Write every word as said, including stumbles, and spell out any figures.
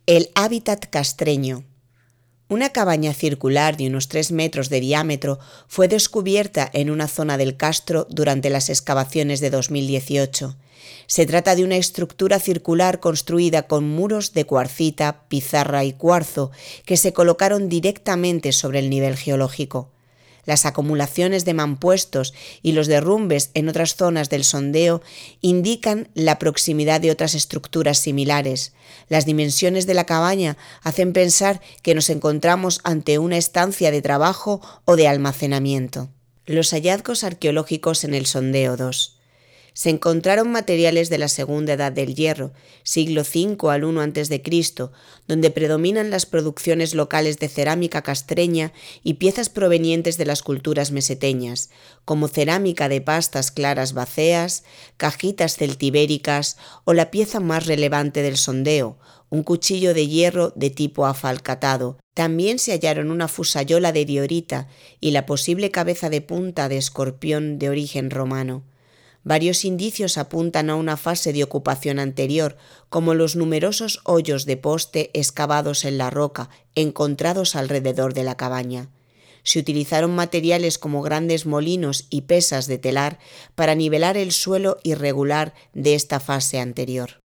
El hábitat castreño. Una cabaña circular de unos tres metros de diámetro fue descubierta en una zona del Castro durante las excavaciones de dos mil dieciocho. Se trata de una estructura circular construida con muros de cuarcita, pizarra y cuarzo que se colocaron directamente sobre el nivel geológico. Las acumulaciones de mampuestos y los derrumbes en otras zonas del sondeo indican la proximidad de otras estructuras similares. Las dimensiones de la cabaña hacen pensar que nos encontramos ante una estancia de trabajo o de almacenamiento. Los hallazgos arqueológicos en el sondeo dos. Se encontraron materiales de la Segunda Edad del Hierro, siglo cinco al primero antes de Cristo, donde predominan las producciones locales de cerámica castreña y piezas provenientes de las culturas meseteñas, como cerámica de pastas claras bacéas, cajitas celtibéricas o la pieza más relevante del sondeo, un cuchillo de hierro de tipo afalcatado. También se hallaron una fusayola de diorita y la posible cabeza de punta de escorpión de origen romano. Varios indicios apuntan a una fase de ocupación anterior, como los numerosos hoyos de poste excavados en la roca, encontrados alrededor de la cabaña. Se utilizaron materiales como grandes molinos y pesas de telar para nivelar el suelo irregular de esta fase anterior.